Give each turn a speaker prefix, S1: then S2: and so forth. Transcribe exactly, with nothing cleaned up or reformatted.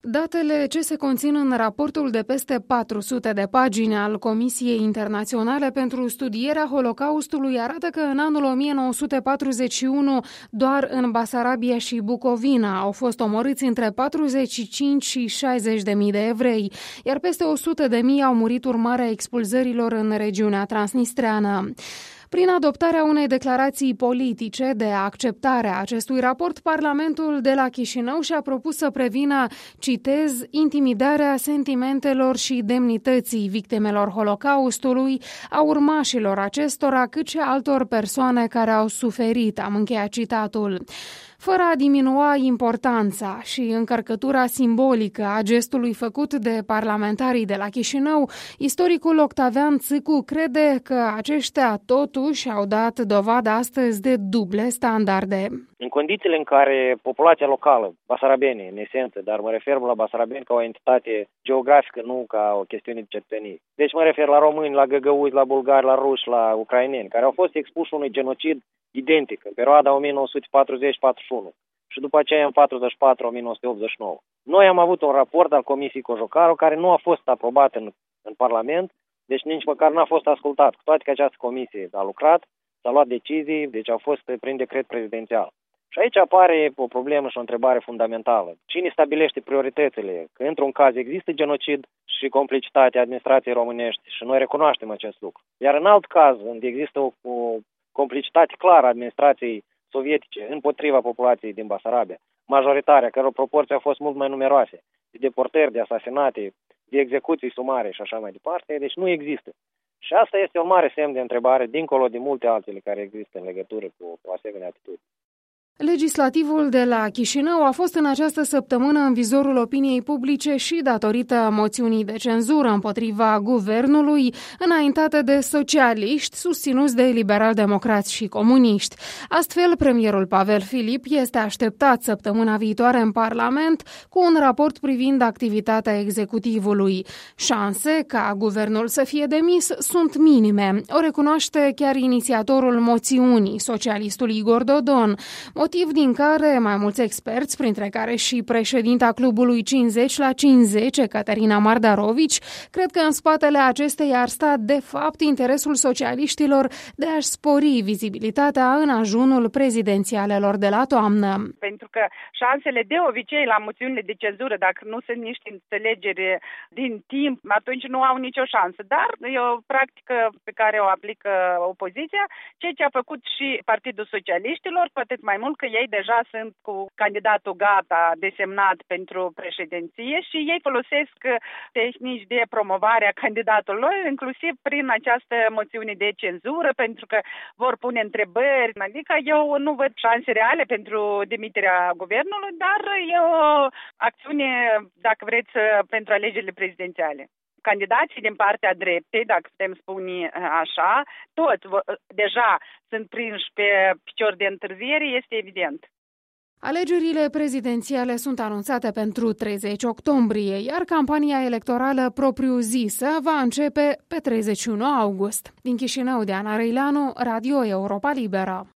S1: Datele ce se conțin în raportul de peste patru sute de pagini al Comisiei Internaționale pentru Studierea Holocaustului arată că în anul o mie nouă sute patruzeci și unu doar în Basarabia și Bucovina au fost omorâți între patruzeci și cinci și șaizeci de mii de evrei, iar peste o sută de mii au murit urmarea expulzărilor în regiunea transnistreană. Prin adoptarea unei declarații politice de acceptare a acestui raport, Parlamentul de la Chișinău și-a propus să prevină, citez, intimidarea sentimentelor și demnității victimelor Holocaustului, a urmașilor acestora, cât și altor persoane care au suferit, am încheiat citatul. Fără a diminua importanța și încărcătura simbolică a gestului făcut de parlamentarii de la Chișinău, istoricul Octavian Țâcu crede că aceștia totuși au dat dovadă astăzi de duble standarde.
S2: În condițiile în care populația locală, basarabenii în esență, dar mă refer la basarabeni ca o entitate geografică, nu ca o chestiune de cetățenie. Deci mă refer la români, la găgăuzi, la bulgari, la ruși, la ucraineni, care au fost expuși unui genocid identic în perioada o mie nouă sute patruzeci - patruzeci și unu și după aceea în patruzeci și patru - o mie nouă sute optzeci și nouă. Noi am avut un raport al Comisiei Cojocaru care nu a fost aprobat în, în Parlament, deci nici măcar n-a fost ascultat. Cu toate că această comisie a lucrat, s-a luat decizii, deci au fost prin decret prezidențial. Și aici apare o problemă și o întrebare fundamentală. Cine stabilește prioritățile? Că într-un caz există genocid și complicitatea administrației românești și noi recunoaștem acest lucru. Iar în alt caz, unde există o, o complicitate clară a administrației sovietice împotriva populației din Basarabia, majoritatea, căror proporții au fost mult mai numeroase, de deportări, de asasinate, de execuții sumare și așa mai departe, deci nu există. Și asta este un mare semn de întrebare, dincolo de multe altele care există în legătură cu o asemenea atitudine.
S1: Legislativul de la Chișinău a fost în această săptămână în vizorul opiniei publice și datorită moțiunii de cenzură împotriva guvernului înaintate de socialiști susținuți de liberal-democrați și comuniști. Astfel, premierul Pavel Filip este așteptat săptămâna viitoare în Parlament cu un raport privind activitatea executivului. Șanse ca guvernul să fie demis sunt minime. O recunoaște chiar inițiatorul moțiunii, socialistul Igor Dodon, motiv din care mai mulți experți, printre care și președinta clubului cincizeci la cincizeci, Caterina Mardarovici, cred că în spatele acesteia ar sta de fapt interesul socialiștilor de a-și spori vizibilitatea în ajunul prezidențialelor de la toamnă.
S3: Pentru că șansele de obicei la moțiunile de cenzură, dacă nu sunt niște înțelegeri din timp, atunci nu au nicio șansă. Dar e o practică pe care o aplică opoziția, ceea ce a făcut și Partidul Socialiștilor, cu atât mai mult că ei deja sunt cu candidatul gata desemnat pentru președinție și ei folosesc tehnici de promovare a candidatului, inclusiv prin această moțiune de cenzură, pentru că vor pune întrebări. Adică eu nu văd șanse reale pentru demiterea guvernului, dar e o acțiune, dacă vreți, pentru alegerile prezidențiale. Candidații din partea dreptei, dacă putem spune așa, toți deja sunt prinși pe picior de întârziere, este evident.
S1: Alegerile prezidențiale sunt anunțate pentru treizeci octombrie, iar campania electorală propriu-zisă va începe pe treizeci și unu august. Din Chișinău, Diana Răileanu, Radio Europa Liberă.